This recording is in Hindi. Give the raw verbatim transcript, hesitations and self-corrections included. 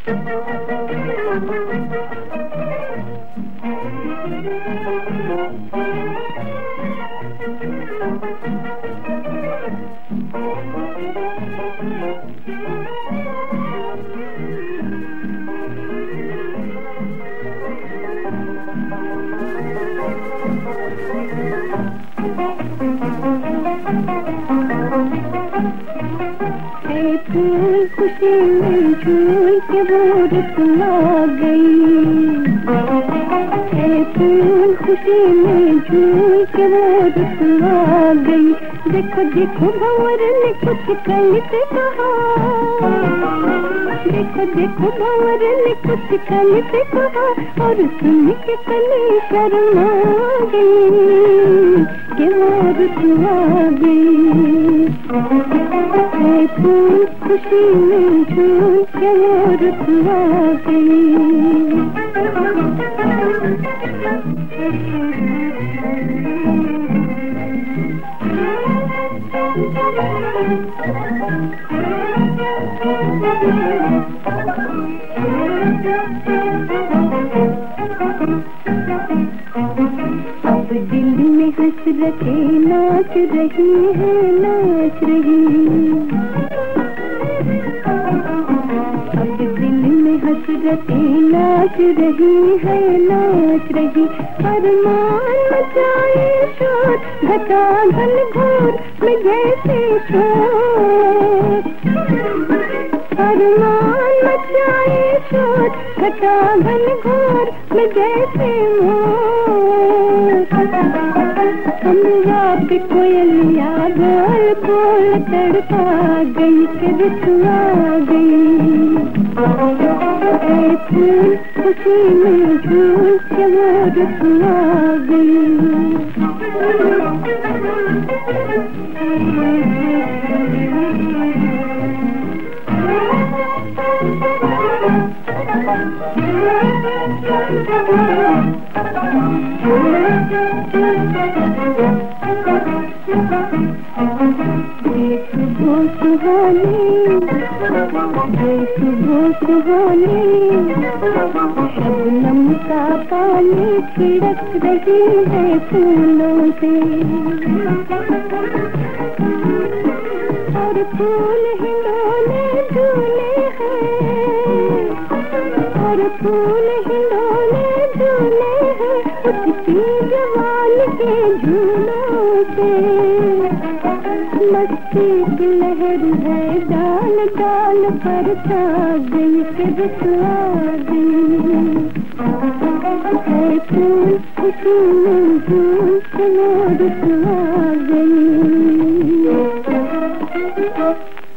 फूल खुशी में झूल के वो रुसवा गई, फूल खुशी में झूल के वो रुसवा गई। देखो देखो भंवर ने कुछ कल से कहा, देखो देखो भंवर ने कुछ कल से कहा, और सुन के कली शर्मा गई कि वो रुसवा गई। फूल खुशी में झूल के वो रुसवा गई। अब दिल में हसरतें नाच रही है, नाच रही। अब दिल में हसरतें नाच रही है, नाच रही। अरमान मचाए शोर, घटा घन घोर में जैसे शोर। अरमान मचाए शोर, घटा घन घोर में जैसे मोर। हमरा पे कोयलिया बोल बोल तड़पा गई कि रुसवा गई। ऐ फूल खुशी में झूल के वो रुसवा गई। सुबह सुहानी, सुबह सुहानी, शबनम का पानी छिड़क रही है फूलों से। और फूल हिंडोले झूले हैं, और फूल हिंडोले झूले हैं, उठती जवान के झूलों से। मस्ती की लहर है डाल डाल पर छा गई कि रुसवा गई। है फूल खुशी में झूल के वो रुसवा गई।